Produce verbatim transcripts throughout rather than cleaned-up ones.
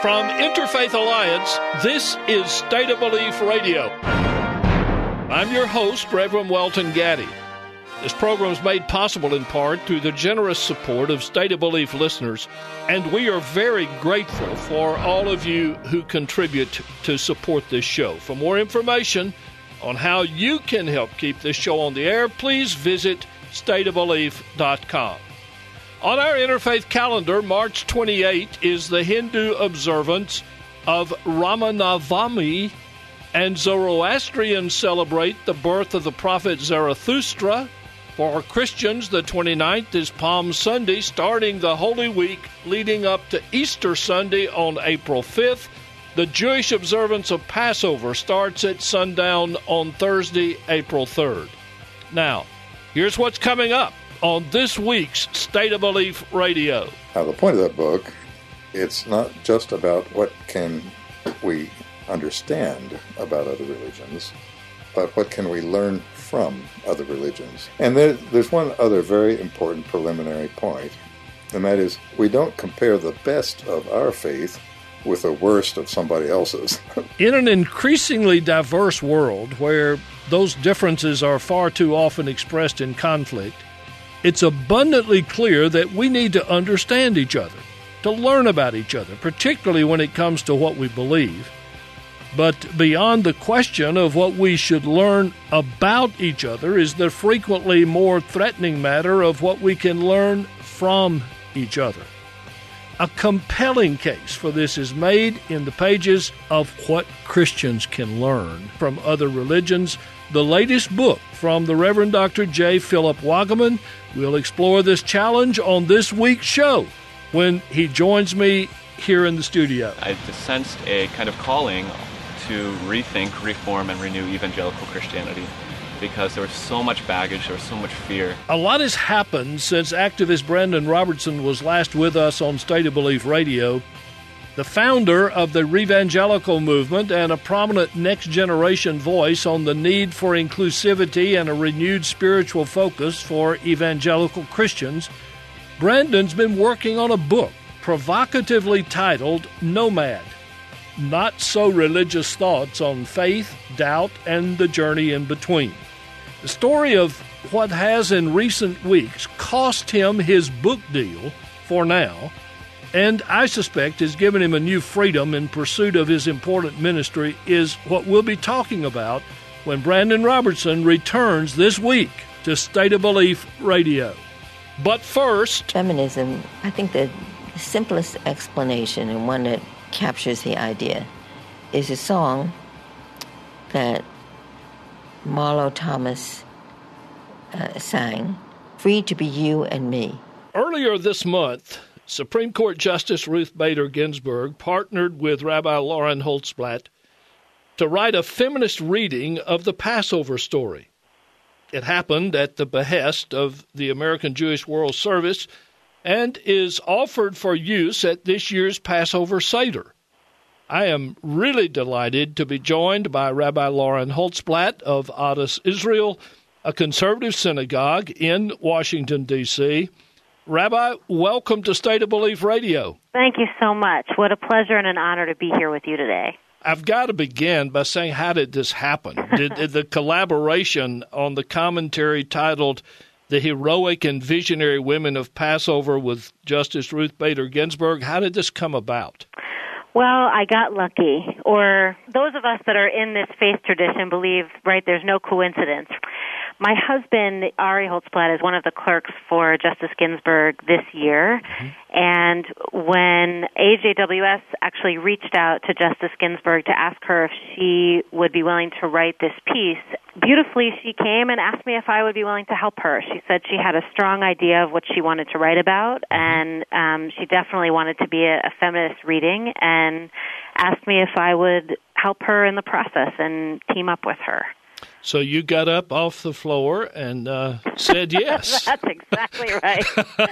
From Interfaith Alliance, this is State of Belief Radio. I'm your host, Reverend Welton Gaddy. This program is made possible in part through the generous support of State of Belief listeners, and we are very grateful for all of you who contribute to support this show. For more information on how you can help keep this show on the air, please visit state of belief dot com. On our interfaith calendar, March twenty-eighth is the Hindu observance of Ramanavami, and Zoroastrians celebrate the birth of the prophet Zarathustra. For Christians, the twenty-ninth is Palm Sunday, starting the Holy Week leading up to Easter Sunday on April fifth. The Jewish observance of Passover starts at sundown on Thursday, April third. Now, here's what's coming up on this week's State of Belief Radio. Now, the point of that book, it's not just about what can we understand about other religions, but what can we learn from other religions. And there, there's one other very important preliminary point, and that is we don't compare the best of our faith with the worst of somebody else's. In an increasingly diverse world where those differences are far too often expressed in conflict, it's abundantly clear that we need to understand each other, to learn about each other, particularly when it comes to what we believe. But beyond the question of what we should learn about each other is the frequently more threatening matter of what we can learn from each other. A compelling case for this is made in the pages of What Christians Can Learn from Other Religions, the latest book from the Reverend Doctor J. Philip Wagaman. We'll explore this challenge on this week's show when he joins me here in the studio. I sensed a kind of calling to rethink, reform, and renew evangelical Christianity because there was so much baggage, there was so much fear. A lot has happened since activist Brandon Robertson was last with us on State of Belief Radio. The founder of the Revangelical movement and a prominent next-generation voice on the need for inclusivity and a renewed spiritual focus for evangelical Christians, Brandon's been working on a book provocatively titled Nomad, Not So Religious Thoughts on Faith, Doubt, and the Journey in Between. The story of what has in recent weeks cost him his book deal for now, and I suspect has given him a new freedom in pursuit of his important ministry, is what we'll be talking about when Brandon Robertson returns this week to State of Belief Radio. But first, feminism, I think the simplest explanation and one that captures the idea is a song that Marlo Thomas uh, sang, Free to Be You and Me. Earlier this month, Supreme Court Justice Ruth Bader Ginsburg partnered with Rabbi Lauren Holtzblatt to write a feminist reading of the Passover story. It happened at the behest of the American Jewish World Service and is offered for use at this year's Passover Seder. I am really delighted to be joined by Rabbi Lauren Holtzblatt of Adas Israel, a conservative synagogue in Washington, D C Rabbi, welcome to State of Belief Radio. Thank you so much. What a pleasure and an honor to be here with you today. I've got to begin by saying, how did this happen? Did, did the collaboration on the commentary titled The Heroic and Visionary Women of Passover with Justice Ruth Bader Ginsburg, how did this come about? Well, I got lucky, or those of us that are in this faith tradition believe, right, there's no coincidence. My husband, Ari Holtzblatt, is one of the clerks for Justice Ginsburg this year, mm-hmm. and when A J W S actually reached out to Justice Ginsburg to ask her if she would be willing to write this piece, beautifully she came and asked me if I would be willing to help her. She said she had a strong idea of what she wanted to write about, and um, she definitely wanted to be a, a feminist reading, and asked me if I would help her in the process and team up with her. So you got up off the floor and uh, said yes. That's exactly right.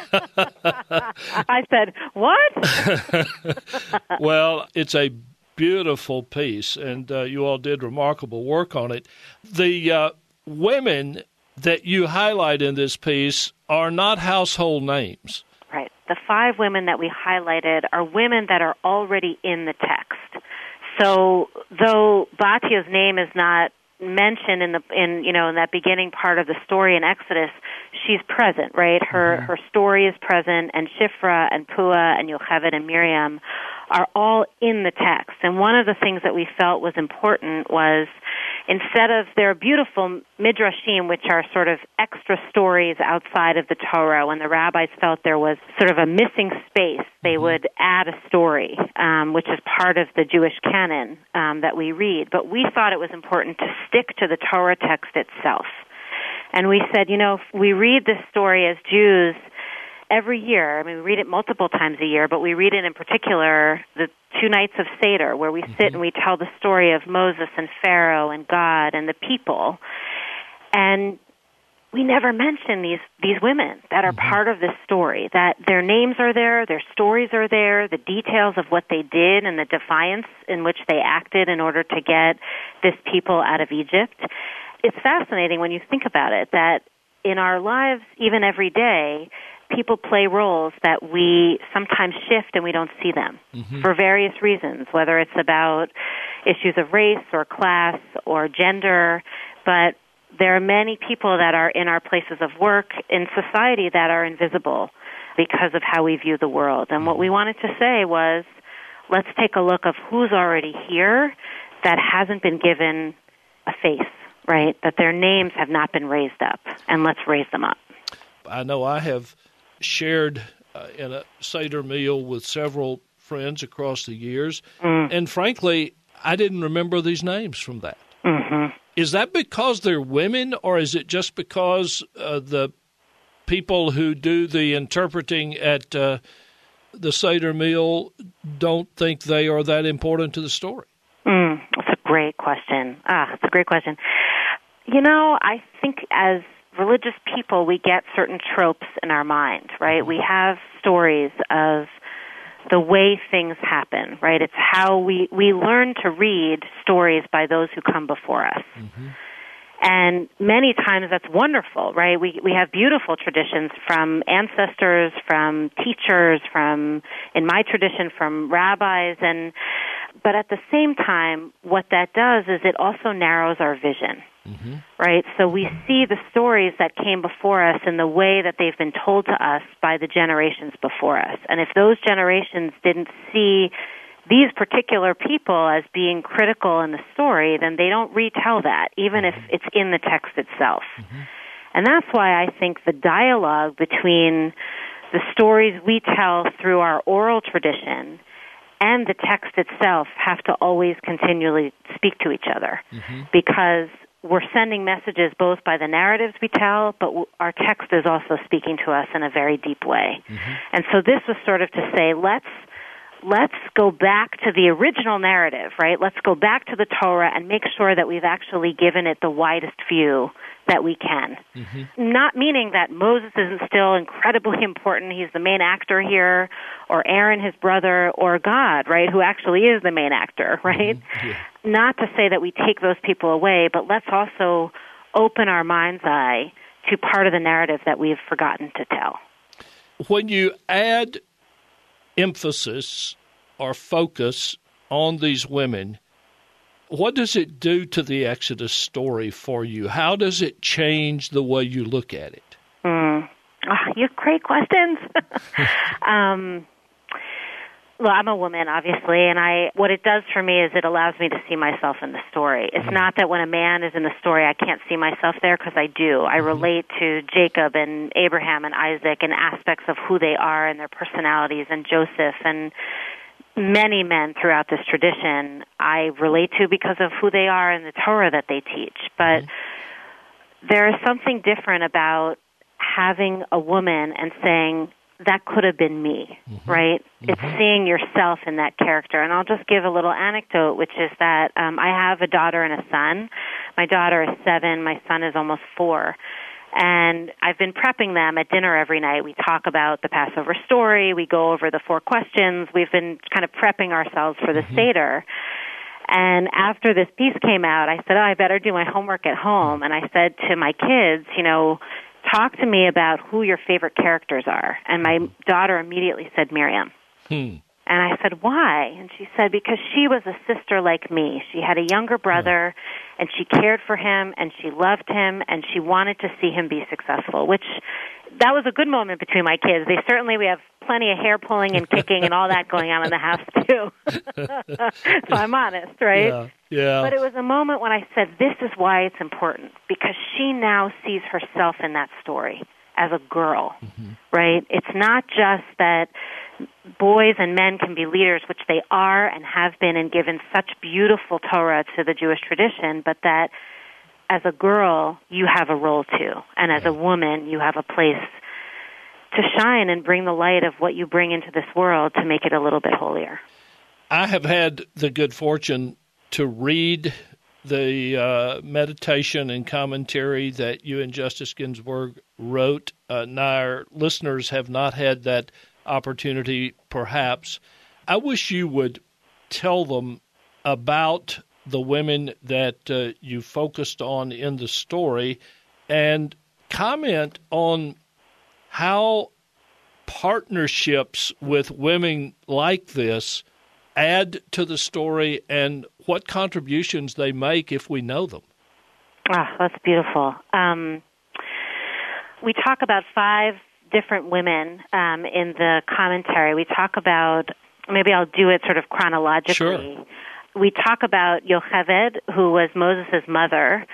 I said, what? Well, it's a beautiful piece, and uh, you all did remarkable work on it. The uh, women that you highlight in this piece are not household names. Right. the five women that we highlighted are women that are already in the text. So though Batya's name is not mentioned in the in you know in that beginning part of the story in Exodus, she's present, right? Her mm-hmm. her story is present, and Shifra and Pua and Yocheved and Miriam are all in the text. And one of the things that we felt was important was, instead of their beautiful midrashim, which are sort of extra stories outside of the Torah, when the rabbis felt there was sort of a missing space, they mm-hmm. would add a story, um, which is part of the Jewish canon um, that we read. But we thought it was important to stick to the Torah text itself. And we said, you know, if we read this story as Jews every year. I mean, we read it multiple times a year, but we read it in particular the two nights of Seder, where we mm-hmm. sit and we tell the story of Moses and Pharaoh and God and the people. And we never mention these, these women that are mm-hmm. part of this story, that their names are there, their stories are there, the details of what they did and the defiance in which they acted in order to get this people out of Egypt. It's fascinating when you think about it, that in our lives, even every day, people play roles that we sometimes shift and we don't see them mm-hmm. for various reasons, whether it's about issues of race or class or gender. But there are many people that are in our places of work in society that are invisible because of how we view the world. And what we wanted to say was, let's take a look of who's already here that hasn't been given a face, right? That their names have not been raised up, and let's raise them up. I know I have shared uh, in a Seder meal with several friends across the years, mm. and frankly, I didn't remember these names from that. Mm-hmm. Is that because they're women, or is it just because uh, the people who do the interpreting at uh, the Seder meal don't think they are that important to the story? Mm, that's a great question. Ah, that's a great question. You know, I think as religious people, we get certain tropes in our mind, right? We have stories of the way things happen, right? It's how we, we learn to read stories by those who come before us. Mm-hmm. And many times that's wonderful, right? We we have beautiful traditions from ancestors, from teachers, from, in my tradition, from rabbis. And but at the same time, what that does is it also narrows our vision, mm-hmm. right? So we see the stories that came before us in the way that they've been told to us by the generations before us. And if those generations didn't see these particular people as being critical in the story, then they don't retell that, even if it's in the text itself. Mm-hmm. And that's why I think the dialogue between the stories we tell through our oral tradition and the text itself have to always continually speak to each other, mm-hmm. because we're sending messages both by the narratives we tell, but our text is also speaking to us in a very deep way. Mm-hmm. And so this was sort of to say, let's Let's go back to the original narrative, right? Let's go back to the Torah and make sure that we've actually given it the widest view that we can. Mm-hmm. Not meaning that Moses isn't still incredibly important. He's the main actor here, or Aaron, his brother, or God, right, who actually is the main actor, right? Mm-hmm. Yeah. Not to say that we take those people away, but let's also open our mind's eye to part of the narrative that we've forgotten to tell. When you add emphasis or focus on these women, what does it do to the Exodus story for you? How does it change the way you look at it? Mm. Oh, you have great questions. um, well, I'm a woman, obviously, and I what it does for me is it allows me to see myself in the story. It's mm-hmm. not that when a man is in the story, I can't see myself there, because I do. I mm-hmm. relate to Jacob and Abraham and Isaac and aspects of who they are and their personalities, and Joseph and many men throughout this tradition I relate to because of who they are and the Torah that they teach. But mm-hmm. there is something different about having a woman and saying, that could have been me, mm-hmm. right? Mm-hmm. It's seeing yourself in that character. And I'll just give a little anecdote, which is that um, I have a daughter and a son. My daughter is seven. My son is almost four. And I've been prepping them at dinner every night. We talk about the Passover story. We go over the four questions. We've been kind of prepping ourselves for the mm-hmm. Seder. And after this piece came out, I said, oh, I better do my homework at home. And I said to my kids, you know, talk to me about who your favorite characters are. And my daughter immediately said Miriam. Hmm. And I said, why? And she said, because she was a sister like me. She had a younger brother, and she cared for him, and she loved him, and she wanted to see him be successful, which that was a good moment between my kids. They certainly, we have plenty of hair pulling and kicking and all that going on in the house, too. So I'm honest, right? Yeah, yeah. But it was a moment when I said, this is why it's important, because she now sees herself in that story as a girl, mm-hmm. right? It's not just that boys and men can be leaders, which they are and have been and given such beautiful Torah to the Jewish tradition, but that as a girl, you have a role too. And as a woman, you have a place to shine and bring the light of what you bring into this world to make it a little bit holier. I have had the good fortune to read the uh, meditation and commentary that you and Justice Ginsburg wrote. Uh, now, our listeners have not had that opportunity, perhaps. I wish you would tell them about the women that uh, you focused on in the story and comment on how partnerships with women like this add to the story and what contributions they make if we know them. Ah, that's beautiful. Um, we talk about five different women um, in the commentary. We talk about, maybe I'll do it sort of chronologically. Sure. We talk about Yocheved, who was Moses' mother,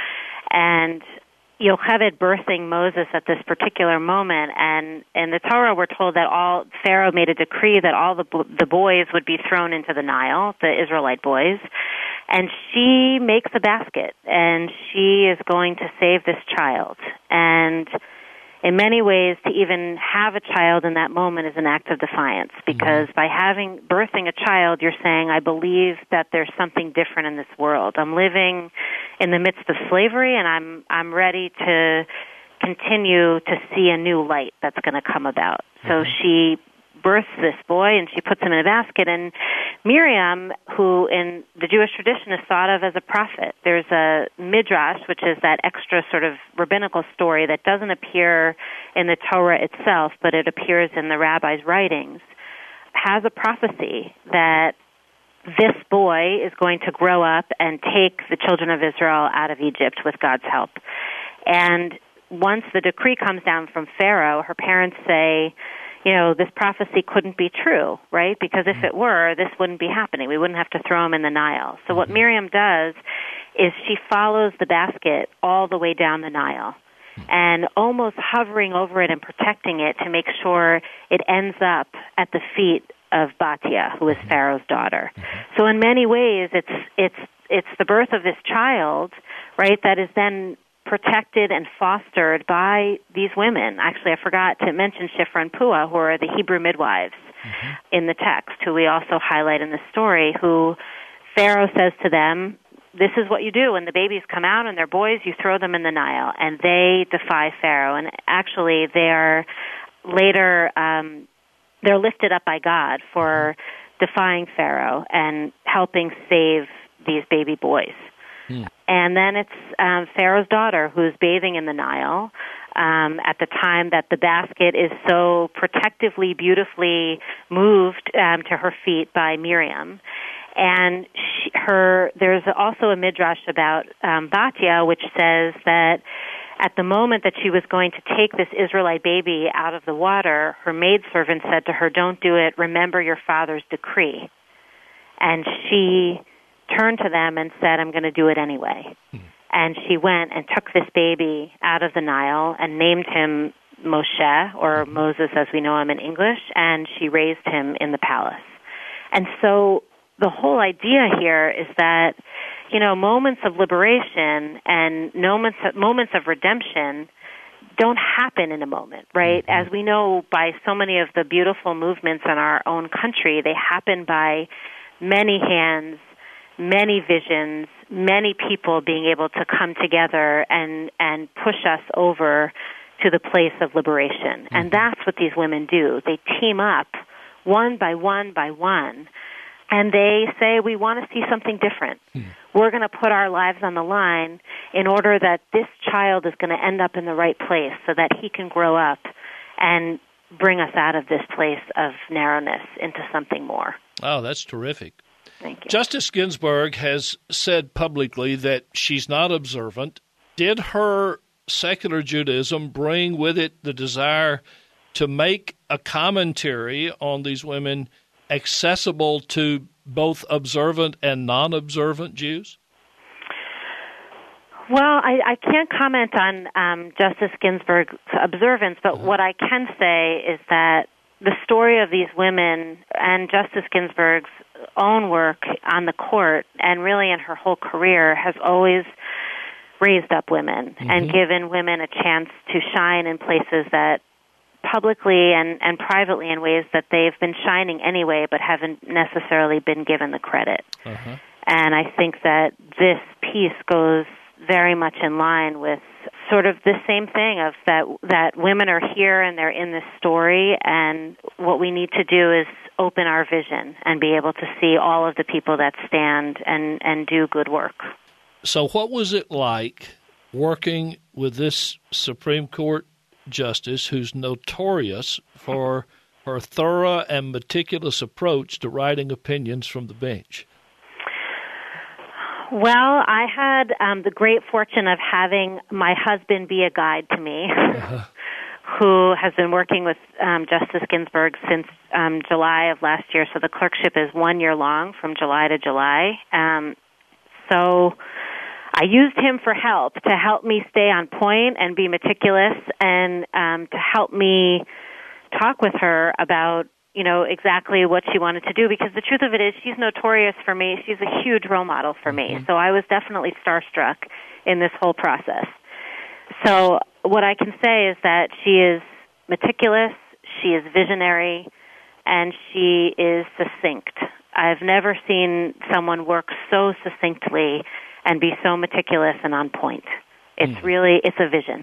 and Yocheved birthing Moses at this particular moment. And in the Torah, we're told that all Pharaoh made a decree that all the the boys would be thrown into the Nile, the Israelite boys. And she makes a basket, and she is going to save this child. And in many ways, to even have a child in that moment is an act of defiance, because mm-hmm. by having birthing a child, you're saying, I believe that there's something different in this world. I'm living in the midst of slavery, and I'm I'm ready to continue to see a new light that's going to come about. Mm-hmm. So she births this boy, and she puts him in a basket. And Miriam, who in the Jewish tradition is thought of as a prophet, there's a midrash, which is that extra sort of rabbinical story that doesn't appear in the Torah itself, but it appears in the rabbis' writings, has a prophecy that this boy is going to grow up and take the children of Israel out of Egypt with God's help. And once the decree comes down from Pharaoh, her parents say, you know, this prophecy couldn't be true, right? Because if it were, this wouldn't be happening. We wouldn't have to throw him in the Nile. So what Miriam does is she follows the basket all the way down the Nile and almost hovering over it and protecting it to make sure it ends up at the feet of Batia, who is Pharaoh's daughter. So in many ways, it's it's it's the birth of this child, right, that is then protected and fostered by these women. Actually, I forgot to mention Shifra and Pua, who are the Hebrew midwives mm-hmm. in the text, who we also highlight in the story, who Pharaoh says to them, this is what you do. When the babies come out and they're boys, you throw them in the Nile. And they defy Pharaoh. And actually, they are later, um, they're lifted up by God for defying Pharaoh and helping save these baby boys. Hmm. And then it's um, Pharaoh's daughter who's bathing in the Nile um, at the time that the basket is so protectively, beautifully moved um, to her feet by Miriam. And she, her, there's also a midrash about um, Batia, which says that at the moment that she was going to take this Israelite baby out of the water, her maidservant said to her, don't do it, remember your father's decree. And she turned to them and said, I'm going to do it anyway. Hmm. And she went and took this baby out of the Nile and named him Moshe, or mm-hmm. Moses as we know him in English, and she raised him in the palace. And so the whole idea here is that, you know, moments of liberation and moments of, moments of redemption don't happen in a moment, right? Mm-hmm. As we know by so many of the beautiful movements in our own country, they happen by many hands, many visions, many people being able to come together and, and push us over to the place of liberation. Mm-hmm. And that's what these women do. They team up one by one by one, and they say, we want to see something different. Mm-hmm. we're going to put our lives on the line in order that this child is going to end up in the right place so that he can grow up and bring us out of this place of narrowness into something more. Oh, that's terrific. Thank you. Justice Ginsburg has said publicly that she's not observant. Did her secular Judaism bring with it the desire to make a commentary on these women accessible to both observant and non-observant Jews? Well, I, I can't comment on um, Justice Ginsburg's observance, but uh-huh. what I can say is that the story of these women and Justice Ginsburg's own work on the court and really in her whole career has always raised up women mm-hmm. and given women a chance to shine in places that publicly and, and privately in ways that they've been shining anyway but haven't necessarily been given the credit. Uh-huh. And I think that this piece goes very much in line with sort of the same thing of that that women are here and they're in this story, and what we need to do is open our vision and be able to see all of the people that stand and, and do good work. So what was it like working with this Supreme Court justice who's notorious for her thorough and meticulous approach to writing opinions from the bench? Well, I had um, the great fortune of having my husband be a guide to me, uh-huh. who has been working with um, Justice Ginsburg since um, July of last year. So the clerkship is one year long, from July to July. Um, so I used him for help, to help me stay on point and be meticulous, and um, to help me talk with her about, you know, exactly what she wanted to do, because the truth of it is she's notorious for me. She's a huge role model for me. Mm-hmm. So I was definitely starstruck in this whole process. So what I can say is that she is meticulous, she is visionary, and she is succinct. I've never seen someone work so succinctly and be so meticulous and on point. It's mm. really, it's a vision.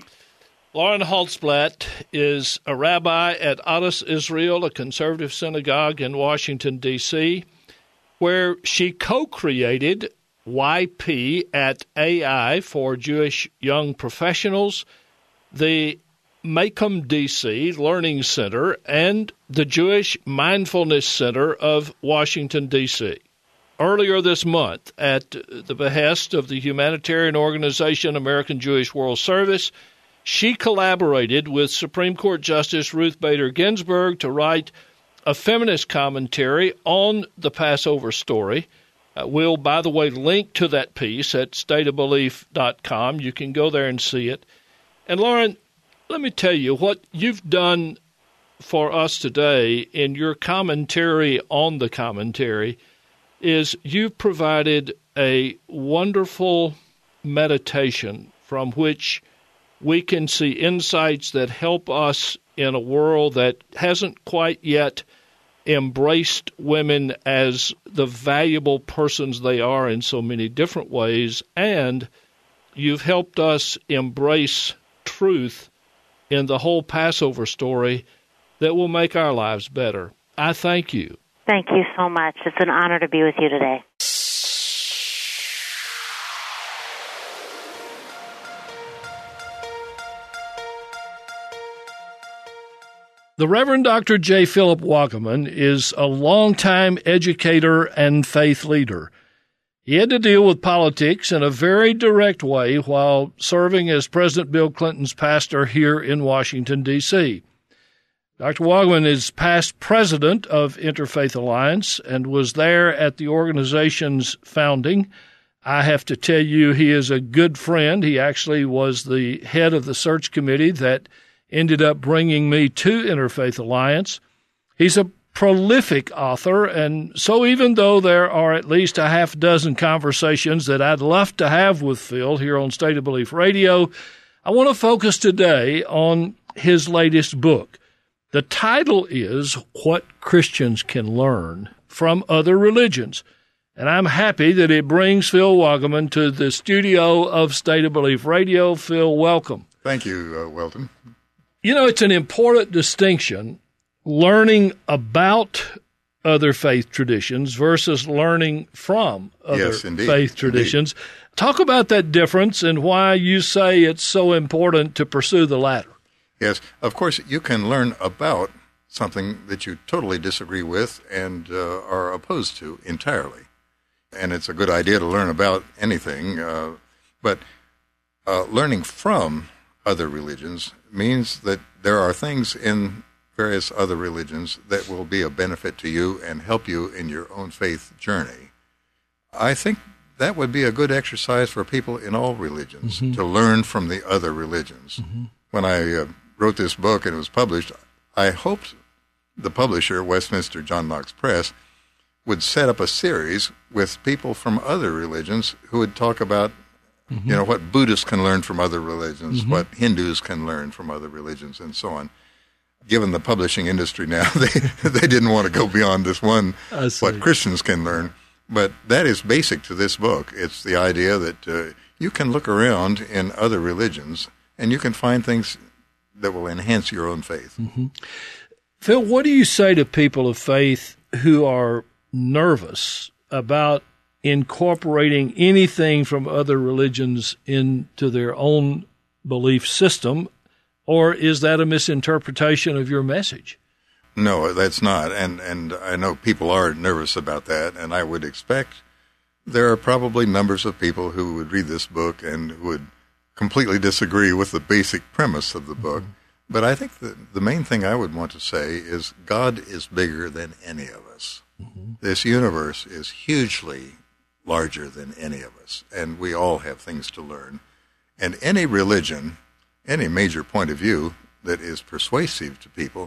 Lauren Holtzblatt is a rabbi at Adas Israel, a conservative synagogue in Washington, D C, where she co-created Y P at A I for Jewish Young Professionals, the Macomb, D C Learning Center, and the Jewish Mindfulness Center of Washington, D C Earlier this month, at the behest of the humanitarian organization American Jewish World Service, she collaborated with Supreme Court Justice Ruth Bader Ginsburg to write a feminist commentary on the Passover story. Uh, we'll, by the way, link to that piece at state of belief dot com. You can go there and see it. And, Lauren, let me tell you what you've done for us today in your commentary on the commentary is you've provided a wonderful meditation from which we can see insights that help us in a world that hasn't quite yet embraced women as the valuable persons they are in so many different ways, and you've helped us embrace truth in the whole Passover story that will make our lives better. I thank you. Thank you so much. It's an honor to be with you today. The Reverend Doctor J. Philip Wagaman is a longtime educator and faith leader. He had to deal with politics in a very direct way while serving as President Bill Clinton's pastor here in Washington, D C Doctor Wagaman is past president of Interfaith Alliance and was there at the organization's founding. I have to tell you, he is a good friend. He actually was the head of the search committee that ended up bringing me to Interfaith Alliance. He's a prolific author, and so even though there are at least a half dozen conversations that I'd love to have with Phil here on State of Belief Radio, I want to focus today on his latest book. The title is What Christians Can Learn from Other Religions, and I'm happy that it brings Phil Wagaman to the studio of State of Belief Radio. Phil, welcome. Thank you, uh, Welton. You know, it's an important distinction, learning about other faith traditions versus learning from other yes, indeed. faith traditions. Indeed. Talk about that difference and why you say it's so important to pursue the latter. Yes, of course, you can learn about something that you totally disagree with and uh, are opposed to entirely. And it's a good idea to learn about anything, uh, but uh, learning from other religions means that there are things in various other religions that will be of benefit to you and help you in your own faith journey. I think that would be a good exercise for people in all religions, mm-hmm. to learn from the other religions. Mm-hmm. When I uh, wrote this book and it was published, I hoped the publisher, Westminster John Knox Press, would set up a series with people from other religions who would talk about, mm-hmm. you know, what Buddhists can learn from other religions, mm-hmm. what Hindus can learn from other religions, and so on. Given the publishing industry now, they they didn't want to go beyond this one, what Christians can learn. But that is basic to this book. It's the idea that uh, you can look around in other religions and you can find things that will enhance your own faith. Mm-hmm. Phil, what do you say to people of faith who are nervous about incorporating anything from other religions into their own belief system? Or is that a misinterpretation of your message? No, that's not. And and I know people are nervous about that, and I would expect there are probably numbers of people who would read this book and would completely disagree with the basic premise of the book. Mm-hmm. But I think that the main thing I would want to say is God is bigger than any of us. Mm-hmm. This universe is hugely larger than any of us, and we all have things to learn. And any religion, any major point of view that is persuasive to people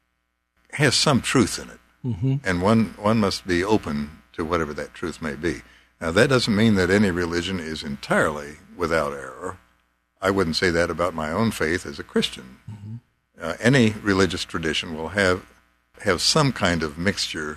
has some truth in it. Mm-hmm. And one, one must be open to whatever that truth may be. Now, that doesn't mean that any religion is entirely without error. I wouldn't say that about my own faith as a Christian. Mm-hmm. Uh, any religious tradition will have have some kind of mixture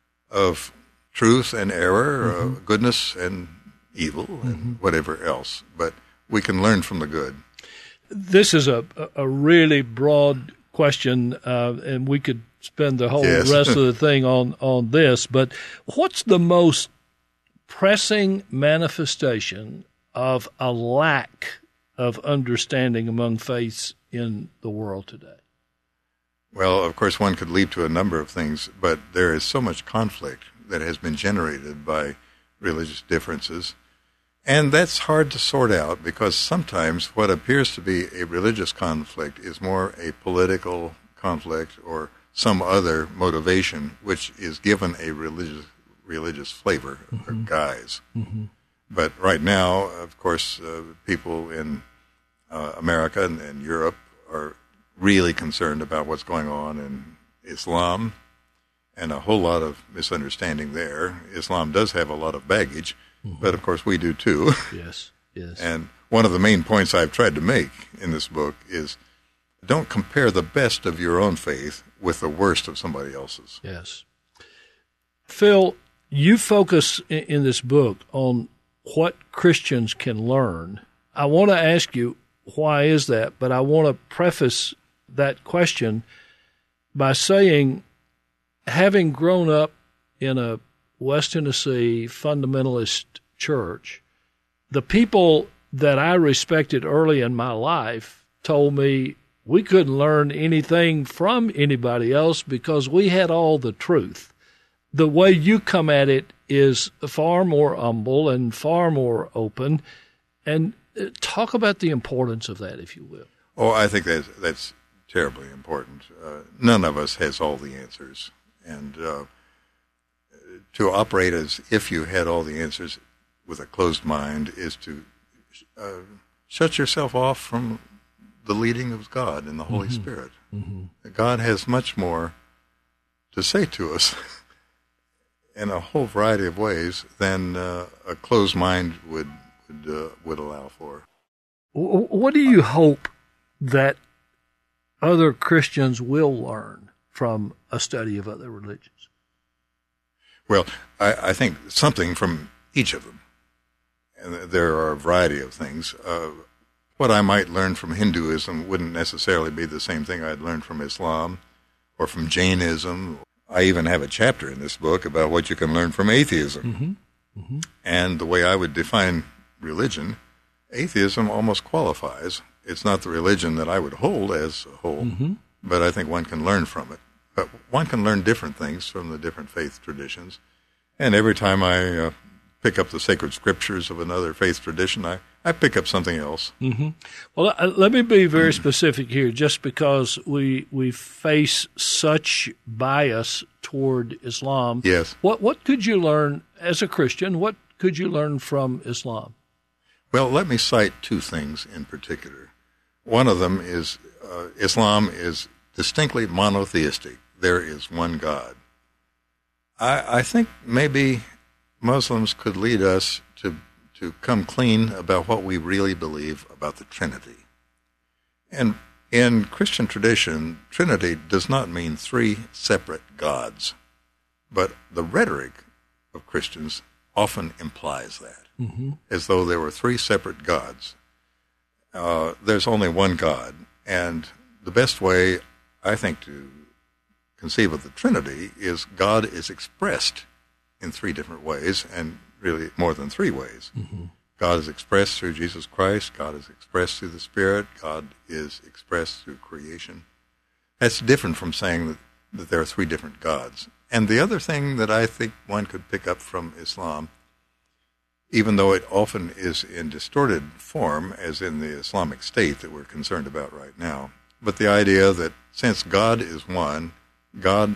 of truth and error, mm-hmm. uh, goodness and evil, mm-hmm. and whatever else. But we can learn from the good. This is a, a really broad question, uh, and we could spend the whole yes. rest of the thing on, on this. But what's the most pressing manifestation of a lack of understanding among faiths in the world today? Well, of course, one could leap to a number of things, but there is so much conflict that has been generated by religious differences. And that's hard to sort out because sometimes what appears to be a religious conflict is more a political conflict or some other motivation which is given a religious religious flavor mm-hmm. or guise. Mm-hmm. But right now, of course, uh, people in uh, America and, and Europe are really concerned about what's going on in Islam and a whole lot of misunderstanding there. Islam does have a lot of baggage, mm-hmm. but of course we do too. Yes, yes. And one of the main points I've tried to make in this book is don't compare the best of your own faith with the worst of somebody else's. Yes. Phil, you focus in this book on what Christians can learn. I want to ask you, why is that? But I want to preface that question by saying, having grown up in a West Tennessee fundamentalist church, the people that I respected early in my life told me we couldn't learn anything from anybody else because we had all the truth. The way you come at it is far more humble and far more open. And talk about the importance of that, if you will. Oh, I think that's, that's terribly important. Uh, none of us has all the answers. And uh, to operate as if you had all the answers with a closed mind is to uh, shut yourself off from the leading of God and the Holy mm-hmm. Spirit. Mm-hmm. God has much more to say to us in a whole variety of ways than uh, a closed mind would would, uh, would allow for. What do you hope that other Christians will learn from a study of other religions? Well, I, I think something from each of them. And there are a variety of things. Uh, what I might learn from Hinduism wouldn't necessarily be the same thing I'd learn from Islam or from Jainism. I I even have a chapter in this book about what you can learn from atheism. Mm-hmm. Mm-hmm. And the way I would define religion, atheism almost qualifies. It's not the religion that I would hold as a whole, mm-hmm. but I think one can learn from it. But one can learn different things from the different faith traditions. And every time I uh, pick up the sacred scriptures of another faith tradition, I, I pick up something else. Mm-hmm. Well, uh, let me be very specific here. Just because we we face such bias toward Islam, yes. What what could you learn as a Christian? What could you learn from Islam? Well, let me cite two things in particular. One of them is uh, Islam is distinctly monotheistic. There is one God. I, I think maybe Muslims could lead us to to come clean about what we really believe about the Trinity. And in Christian tradition, Trinity does not mean three separate gods, but the rhetoric of Christians often implies that, mm-hmm. as though there were three separate gods. Uh, there's only one God, and the best way, I think, to conceive of the Trinity is God is expressed in three different ways, and really more than three ways. Mm-hmm. God is expressed through Jesus Christ, God is expressed through the Spirit, God is expressed through creation. That's different from saying that, that there are three different gods. And the other thing that I think one could pick up from Islam, even though it often is in distorted form, as in the Islamic State that we're concerned about right now, but the idea that since God is one, God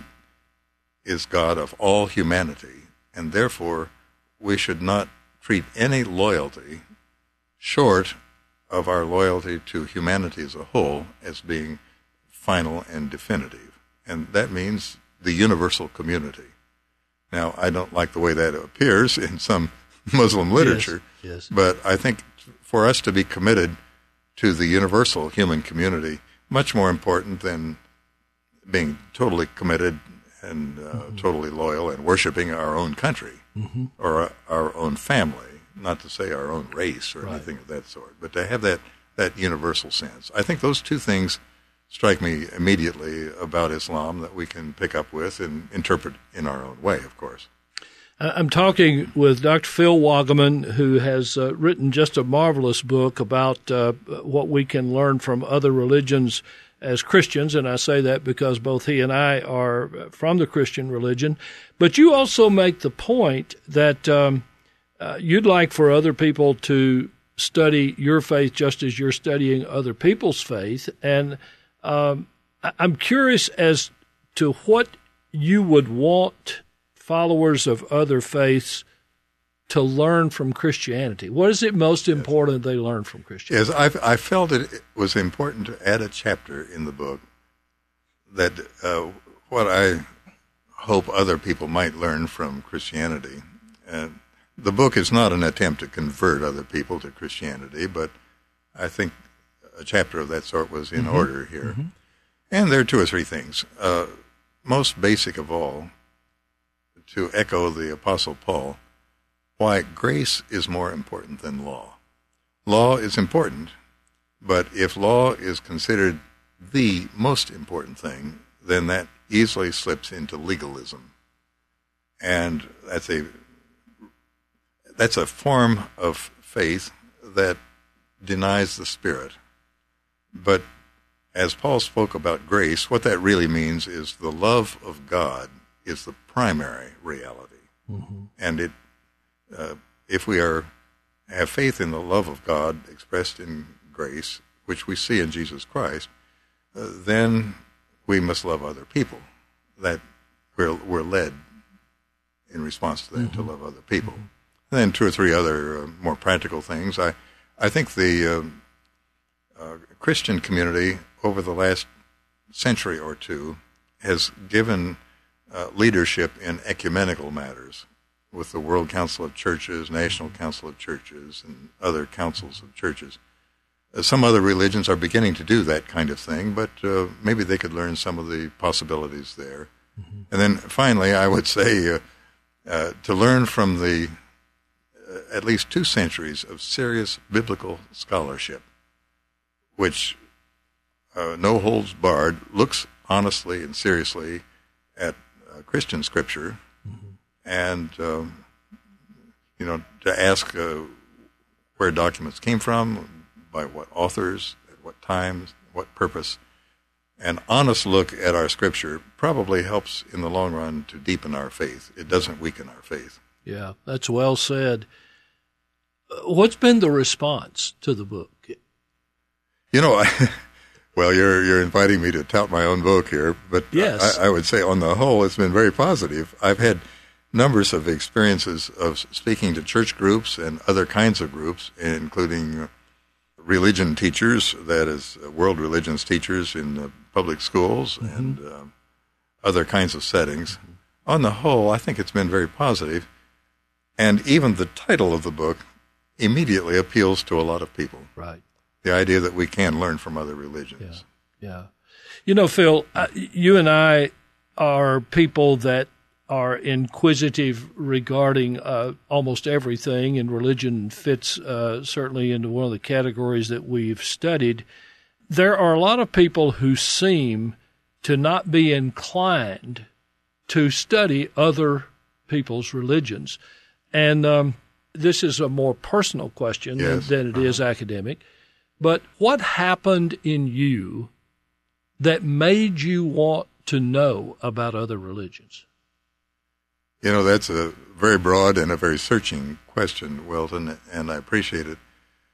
is God of all humanity, and therefore we should not treat any loyalty short of our loyalty to humanity as a whole as being final and definitive. And that means the universal community. Now, I don't like the way that appears in some Muslim literature, yes, yes. but I think for us to be committed to the universal human community, much more important than being totally committed and uh, mm-hmm. totally loyal and worshiping our own country mm-hmm. or our, our own family, not to say our own race or right. anything of that sort, but to have that, that universal sense. I think those two things strike me immediately about Islam that we can pick up with and interpret in our own way, of course. I'm talking with Doctor Phil Wagaman, who has uh, written just a marvelous book about uh, what we can learn from other religions as Christians, and I say that because both he and I are from the Christian religion. But you also make the point that um, uh, you'd like for other people to study your faith just as you're studying other people's faith, and um, I'm curious as to what you would want followers of other faiths to learn from Christianity. What is it most important they learn from Christianity? Yes, I, I felt it was important to add a chapter in the book that uh, what I hope other people might learn from Christianity. And the book is not an attempt to convert other people to Christianity, but I think a chapter of that sort was in mm-hmm. order here. Mm-hmm. And there are two or three things. Uh, most basic of all, to echo the Apostle Paul, why grace is more important than law. Law is important, but if law is considered the most important thing, then that easily slips into legalism. And that's a that's a form of faith that denies the Spirit. But as Paul spoke about grace, what that really means is the love of God is the primary reality. Mm-hmm. And it Uh, if we are have faith in the love of God expressed in grace, which we see in Jesus Christ, uh, then we must love other people. That we're we're led in response to that mm-hmm. to love other people. Mm-hmm. And then two or three other uh, more practical things. I I think the uh, uh, Christian community over the last century or two has given uh, leadership in ecumenical matters, with the World Council of Churches, National Council of Churches, and other councils of churches. Uh, some other religions are beginning to do that kind of thing, but uh, maybe they could learn some of the possibilities there. Mm-hmm. And then finally, I would say uh, uh, to learn from the uh, at least two centuries of serious biblical scholarship, which uh, no holds barred, looks honestly and seriously at uh, Christian scripture, mm-hmm. and um, you know, to ask uh, where documents came from, by what authors, at what times, what purpose. An honest look at our scripture probably helps in the long run to deepen our faith. It doesn't weaken our faith. Yeah, that's well said. What's been the response to the book? You know, I, well, you're you're inviting me to tout my own book here, but yes. I, I would say on the whole it's been very positive. I've had numbers of experiences of speaking to church groups and other kinds of groups, including religion teachers, that is, world religions teachers in uh, public schools mm-hmm. and uh, other kinds of settings. Mm-hmm. On the whole, I think it's been very positive, and even the title of the book immediately appeals to a lot of people. Right. The idea that we can learn from other religions. Yeah. yeah. You know, Phil, uh, you and I are people that are inquisitive regarding uh, almost everything, and religion fits uh, certainly into one of the categories that we've studied. There are a lot of people who seem to not be inclined to study other people's religions. And um, this is a more personal question yes. than it uh-huh. is academic. But what happened in you that made you want to know about other religions? You know, that's a very broad and a very searching question, Welton, and I appreciate it.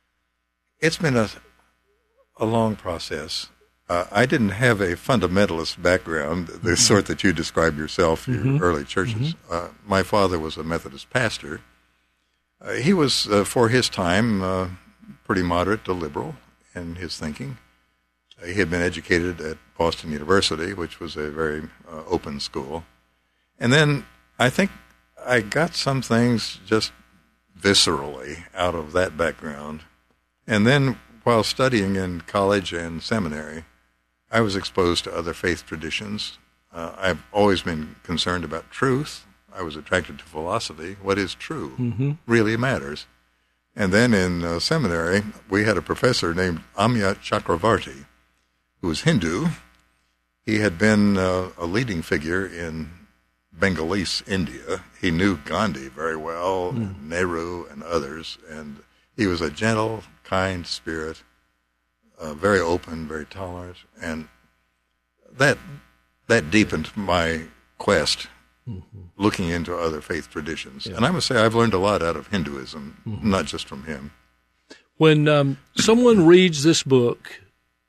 It's been a, a long process. Uh, I didn't have a fundamentalist background, the mm-hmm. sort that you described yourself, your mm-hmm. early churches. Mm-hmm. Uh, my father was a Methodist pastor. Uh, he was, uh, for his time, uh, pretty moderate to liberal in his thinking. Uh, he had been educated at Boston University, which was a very uh, open school. And then I think I got some things just viscerally out of that background. And then while studying in college and seminary, I was exposed to other faith traditions. Uh, I've always been concerned about truth. I was attracted to philosophy. What is true mm-hmm. really matters. And then in uh, seminary, we had a professor named Amya Chakravarti, who was Hindu. He had been uh, a leading figure in Bengalese India. He knew Gandhi very well, mm. and Nehru and others, and he was a gentle, kind spirit, uh, very open, very tolerant, and that that deepened my quest mm-hmm. looking into other faith traditions. Yeah. And I must say I've learned a lot out of Hinduism, mm-hmm. not just from him. When um, someone reads this book,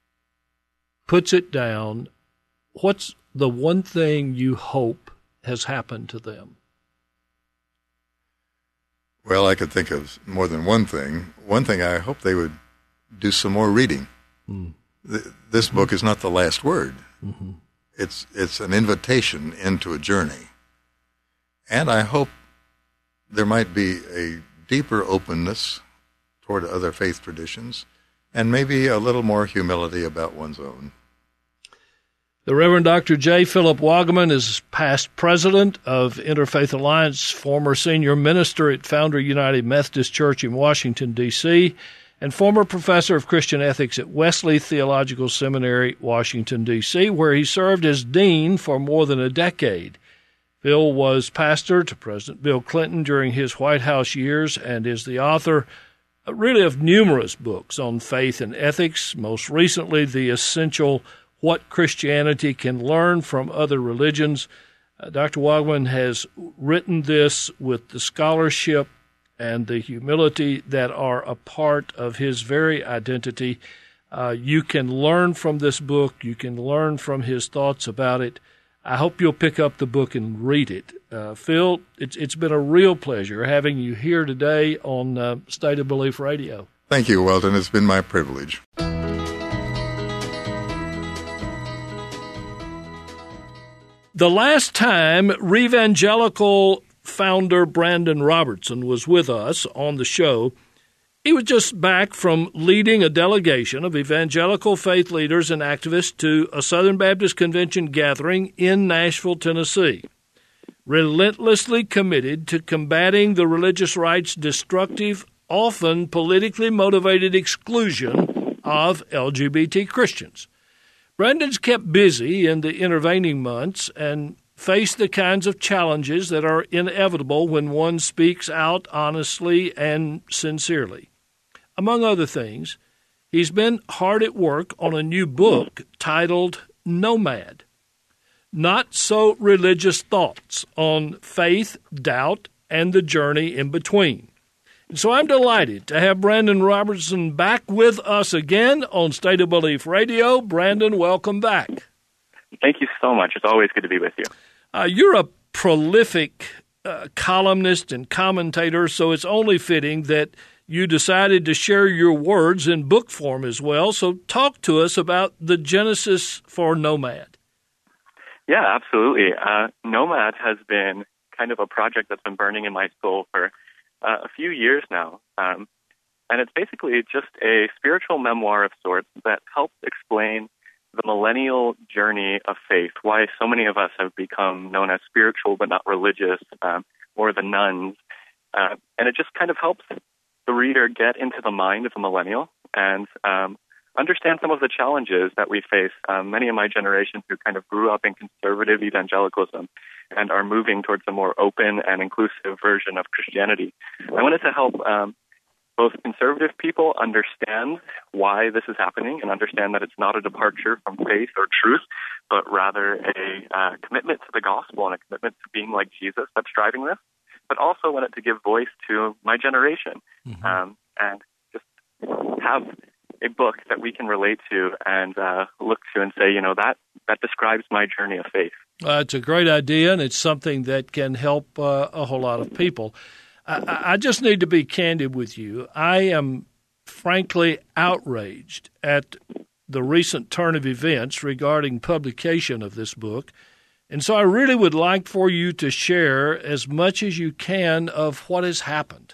puts it down, what's the one thing you hope has happened to them? Well, I could think of more than one thing. One thing, I hope they would do some more reading. Mm. Th- this mm-hmm. book is not the last word. Mm-hmm. It's it's an invitation into a journey. And I hope there might be a deeper openness toward other faith traditions, and maybe a little more humility about one's own. The Reverend Doctor J. Philip Wagaman is past president of Interfaith Alliance, former senior minister at Founder United Methodist Church in Washington, D C, and former professor of Christian ethics at Wesley Theological Seminary, Washington, D C, where he served as dean for more than a decade. Phil was pastor to President Bill Clinton during his White House years and is the author uh, really of numerous books on faith and ethics, most recently The Essential What Christianity Can Learn from Other Religions. Uh, Doctor Wagaman has written this with the scholarship and the humility that are a part of his very identity. Uh, you can learn from this book. You can learn from his thoughts about it. I hope you'll pick up the book and read it. Uh, Phil, it's it's been a real pleasure having you here today on uh, State of Belief Radio. Thank you, Welton. It's been my privilege. The last time Revangelical founder Brandon Robertson was with us on the show, he was just back from leading a delegation of evangelical faith leaders and activists to a Southern Baptist Convention gathering in Nashville, Tennessee. Relentlessly committed to combating the religious right's destructive, often politically motivated exclusion of L G B T Christians. Brandon's kept busy in the intervening months, and face the kinds of challenges that are inevitable when one speaks out honestly and sincerely. Among other things, he's been hard at work on a new book titled Nomad, Not So Religious Thoughts on Faith, Doubt, and the Journey in Between. And so I'm delighted to have Brandon Robertson back with us again on State of Belief Radio. Brandon, welcome back. Thank you so much. It's always good to be with you. Uh, you're a prolific uh, columnist and commentator, so it's only fitting that you decided to share your words in book form as well. So talk to us about the genesis for Nomad. Yeah, absolutely. Uh, Nomad has been kind of a project that's been burning in my soul for uh, a few years now. Um, and it's basically just a spiritual memoir of sorts that helps explain the millennial journey of faith, why so many of us have become known as spiritual but not religious, um, or the nuns. Uh, and it just kind of helps the reader get into the mind of a millennial and um, understand some of the challenges that we face. Um, many of my generation who kind of grew up in conservative evangelicalism and are moving towards a more open and inclusive version of Christianity. I wanted to help um, both conservative people understand why this is happening and understand that it's not a departure from faith or truth, but rather a uh, commitment to the gospel and a commitment to being like Jesus that's driving this, but also wanted to give voice to my generation mm-hmm. um, and just have a book that we can relate to and uh, look to and say, you know, that, that describes my journey of faith. Uh, it's a great idea, and it's something that can help uh, a whole lot of people. I, I just need to be candid with you. I am frankly outraged at the recent turn of events regarding publication of this book. And so I really would like for you to share as much as you can of what has happened.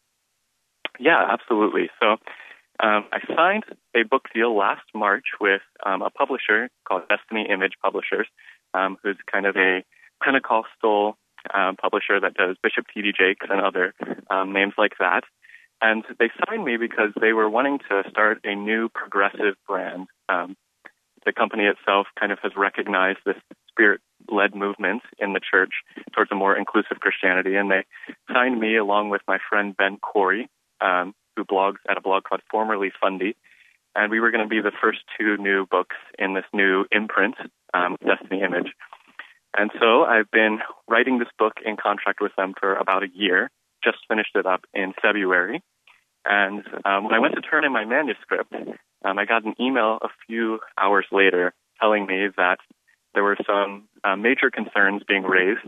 Yeah, absolutely. So um, I signed a book deal last March with um, a publisher called Destiny Image Publishers, um, who's kind of a Pentecostal um, publisher that does Bishop T D Jakes and other um, names like that. And they signed me because they were wanting to start a new progressive brand. Um, the company itself kind of has recognized this Spirit-led movement in the church towards a more inclusive Christianity, and they signed me along with my friend Ben Corey, um, who blogs at a blog called Formerly Fundy, and we were going to be the first two new books in this new imprint, um, Destiny Image. And so I've been writing this book in contract with them for about a year, just finished it up in February, and um, when I went to turn in my manuscript, um, I got an email a few hours later telling me that there were some uh, major concerns being raised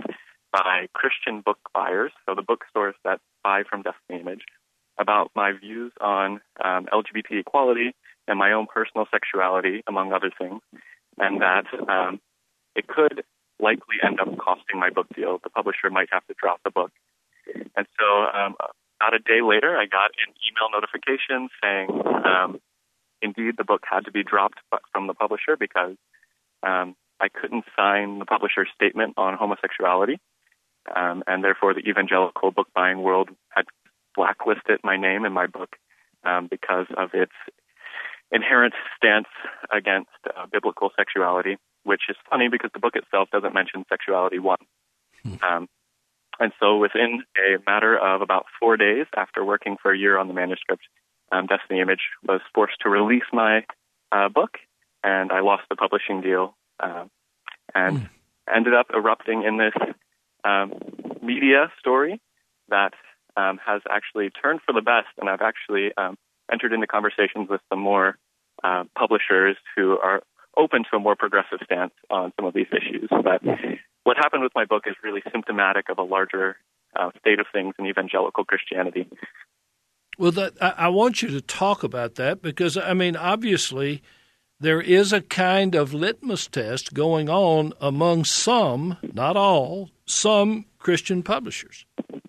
by Christian book buyers, so the bookstores that buy from Destiny Image, about my views on um, L G B T equality and my own personal sexuality, among other things, and that um, it could likely end up costing my book deal. The publisher might have to drop the book. And so um, about a day later, I got an email notification saying, um, indeed, the book had to be dropped from the publisher because um, I couldn't sign the publisher's statement on homosexuality, um, and therefore the evangelical book buying world had blacklisted my name in my book um, because of its inherent stance against uh, biblical sexuality, which is funny because the book itself doesn't mention sexuality once. Hmm. Um, and so within a matter of about four days after working for a year on the manuscript, um, Destiny Image was forced to release my uh, book, and I lost the publishing deal uh, and mm. ended up erupting in this um, media story that um, has actually turned for the best, and I've actually um, entered into conversations with some more uh, publishers who are open to a more progressive stance on some of these issues. But what happened with my book is really symptomatic of a larger uh, state of things in evangelical Christianity. Well, that, I, I want you to talk about that because, I mean, obviously there is a kind of litmus test going on among some, not all, some Christian publishers.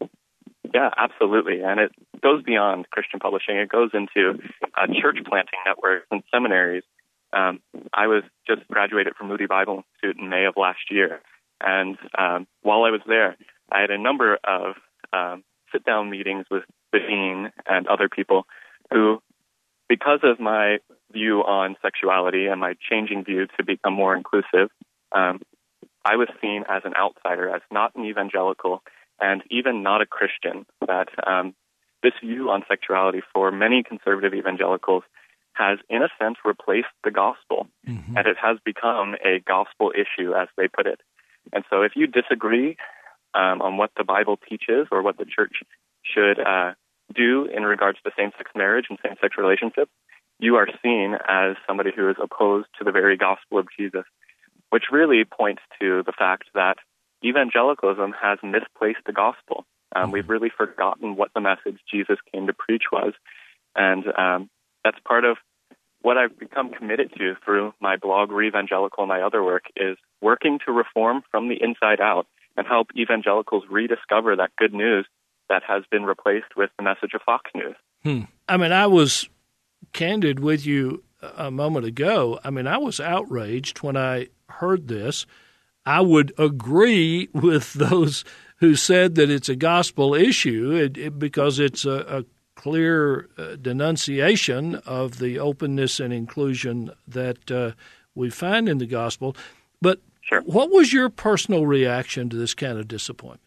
Yeah, absolutely. And it goes beyond Christian publishing. It goes into uh, church planting networks and seminaries. Um, I was just graduated from Moody Bible Institute in May of last year. And um, while I was there, I had a number of um, sit-down meetings with the dean and other people who, because of my view on sexuality and my changing view to become more inclusive, um, I was seen as an outsider, as not an evangelical, and even not a Christian. That um, this view on sexuality for many conservative evangelicals has, in a sense, replaced the gospel, mm-hmm. and it has become a gospel issue, as they put it. And so if you disagree um, on what the Bible teaches or what the church should uh, do in regards to same-sex marriage and same-sex relationships, you are seen as somebody who is opposed to the very gospel of Jesus, which really points to the fact that evangelicalism has misplaced the gospel. Um, mm-hmm. We've really forgotten what the message Jesus came to preach was, and um, that's part of what I've become committed to through my blog, Re-Evangelical, and my other work, is working to reform from the inside out and help evangelicals rediscover that good news that has been replaced with the message of Fox News. Hmm. I mean, I was candid with you a moment ago. I mean, I was outraged when I heard this. I would agree with those who said that it's a gospel issue it, it, because it's a, a clear uh, denunciation of the openness and inclusion that uh, we find in the gospel. But sure. What was your personal reaction to this kind of disappointment?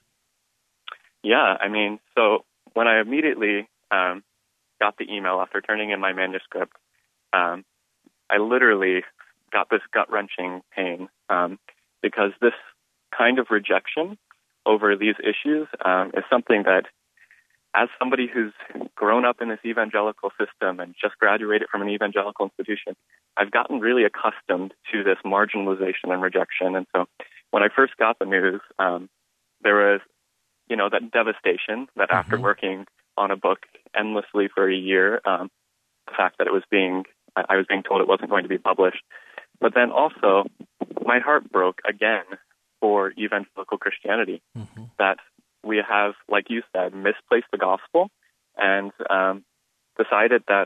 Yeah, I mean, so when I immediately um, got the email after turning in my manuscript, um, I literally got this gut-wrenching pain um, because this kind of rejection over these issues um, is something that, as somebody who's grown up in this evangelical system and just graduated from an evangelical institution, I've gotten really accustomed to this marginalization and rejection. And so when I first got the news, um, there was, you know, that devastation that mm-hmm. after working on a book endlessly for a year, um, the fact that it was being, I was being told it wasn't going to be published. But then also, my heart broke again for evangelical Christianity, mm-hmm. that we have, like you said, misplaced the gospel and um, decided that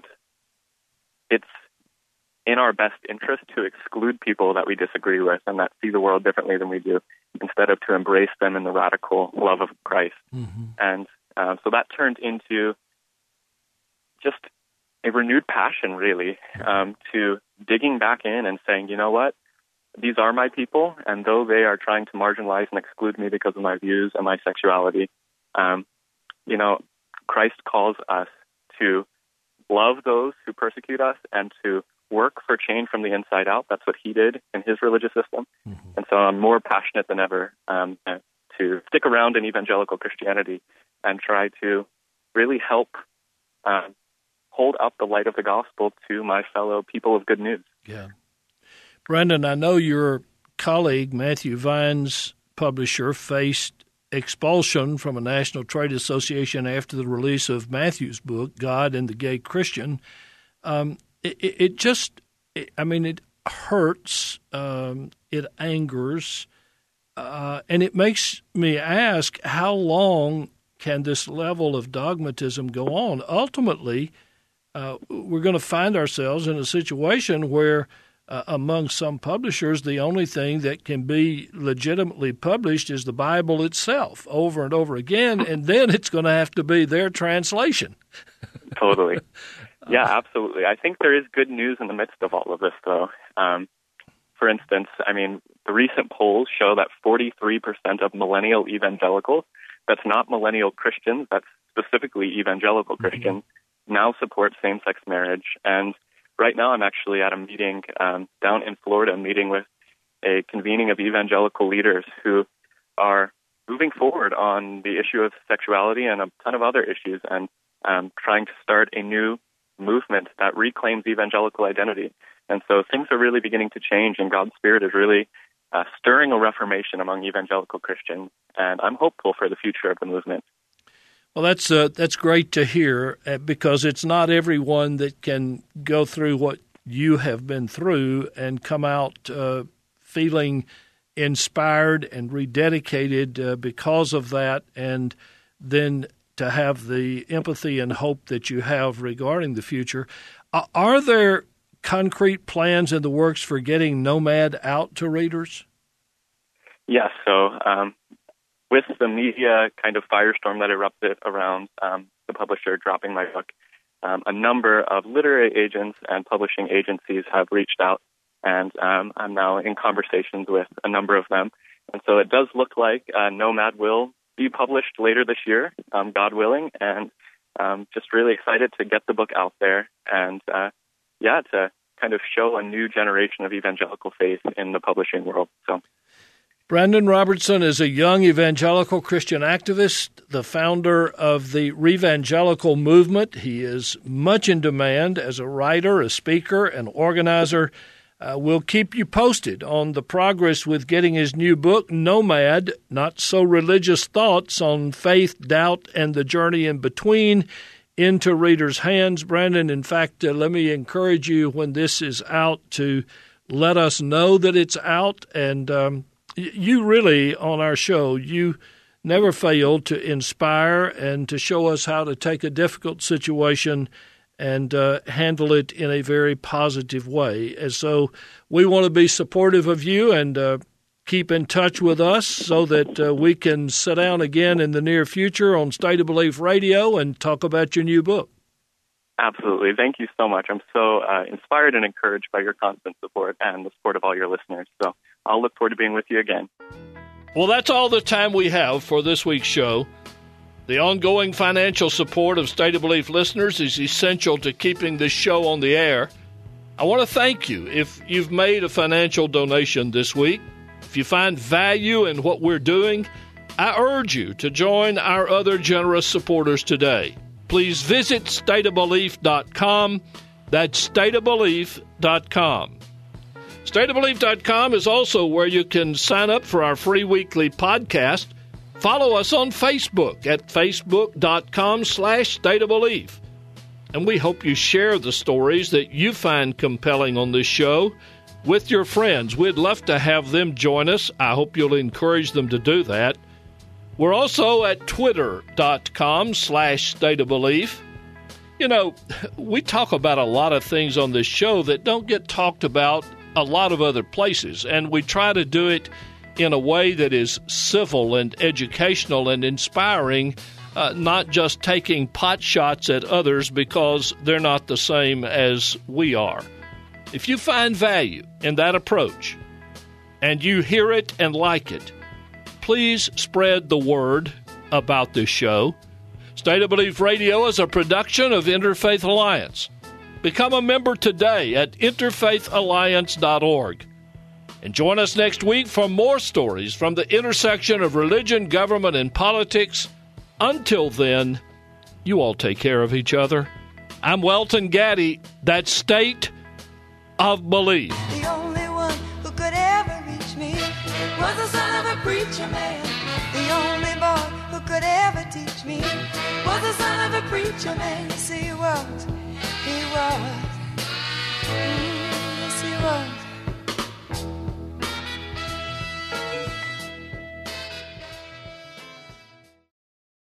it's in our best interest to exclude people that we disagree with and that see the world differently than we do, instead of to embrace them in the radical love of Christ. Mm-hmm. And uh, so that turned into just a renewed passion, really, um, to digging back in and saying, you know what? These are my people, and though they are trying to marginalize and exclude me because of my views and my sexuality, um, you know, Christ calls us to love those who persecute us and to work for change from the inside out. That's what he did in his religious system. Mm-hmm. And so I'm more passionate than ever um, to stick around in evangelical Christianity and try to really help uh, hold up the light of the gospel to my fellow people of good news. Yeah. Brendan, I know your colleague, Matthew Vine's publisher, faced expulsion from a National Trade Association after the release of Matthew's book, God and the Gay Christian. Um, it, it just, it, I mean, it hurts, um, it angers, uh, and it makes me ask, how long can this level of dogmatism go on? Ultimately, uh, we're going to find ourselves in a situation where Uh, among some publishers, the only thing that can be legitimately published is the Bible itself over and over again, and then it's going to have to be their translation. Totally. Yeah, absolutely. I think there is good news in the midst of all of this, though. Um, for instance, I mean, the recent polls show that forty-three percent of millennial evangelicals, that's not millennial Christians, that's specifically evangelical Christians, mm-hmm. now support same-sex marriage. And right now, I'm actually at a meeting um, down in Florida, meeting with a convening of evangelical leaders who are moving forward on the issue of sexuality and a ton of other issues, and um, trying to start a new movement that reclaims evangelical identity. And so things are really beginning to change, and God's Spirit is really uh, stirring a reformation among evangelical Christians. And I'm hopeful for the future of the movement. Well, that's uh, that's great to hear, uh, because it's not everyone that can go through what you have been through and come out uh, feeling inspired and rededicated uh, because of that, and then to have the empathy and hope that you have regarding the future. Uh, are there concrete plans in the works for getting Nomad out to readers? Yes, so um with the media kind of firestorm that erupted around um, the publisher dropping my book, um, a number of literary agents and publishing agencies have reached out, and um, I'm now in conversations with a number of them. And so it does look like uh, Nomad will be published later this year, um, God willing, and um, just really excited to get the book out there and, uh, yeah, to kind of show a new generation of evangelical faith in the publishing world. So, Brandon Robertson is a young evangelical Christian activist, the founder of the Revangelical Movement. He is much in demand as a writer, a speaker, an organizer. Uh, we'll keep you posted on the progress with getting his new book, Nomad, Not So Religious Thoughts on Faith, Doubt, and the Journey in Between, into readers' hands. Brandon, in fact, uh, let me encourage you when this is out to let us know that it's out. And um, you really, on our show, you never fail to inspire and to show us how to take a difficult situation and uh, handle it in a very positive way. And so we want to be supportive of you and uh, keep in touch with us so that uh, we can sit down again in the near future on State of Belief Radio and talk about your new book. Absolutely. Thank you so much. I'm so uh, inspired and encouraged by your constant support and the support of all your listeners. So I'll look forward to being with you again. Well, that's all the time we have for this week's show. The ongoing financial support of State of Belief listeners is essential to keeping this show on the air. I want to thank you if you've made a financial donation this week. If you find value in what we're doing, I urge you to join our other generous supporters today. Please visit state of belief dot com. That's state of belief dot com. state of belief dot com is also where you can sign up for our free weekly podcast. Follow us on Facebook at facebook dot com slash state of belief. And we hope you share the stories that you find compelling on this show with your friends. We'd love to have them join us. I hope you'll encourage them to do that. We're also at twitter dot com slash state of belief. You know, we talk about a lot of things on this show that don't get talked about a lot of other places, and we try to do it in a way that is civil and educational and inspiring, uh, not just taking pot shots at others because they're not the same as we are. If you find value in that approach and you hear it and like it, please spread the word about this show. State of Belief Radio is a production of Interfaith Alliance. Become a member today at interfaith alliance dot org. And join us next week for more stories from the intersection of religion, government, and politics. Until then, you all take care of each other. I'm Welton Gaddy. That's State of Belief. The only one who could ever reach me was the son of a preacher man. The only boy who could ever teach me was the son of a preacher man. Yes, he was. He was. Mm-hmm.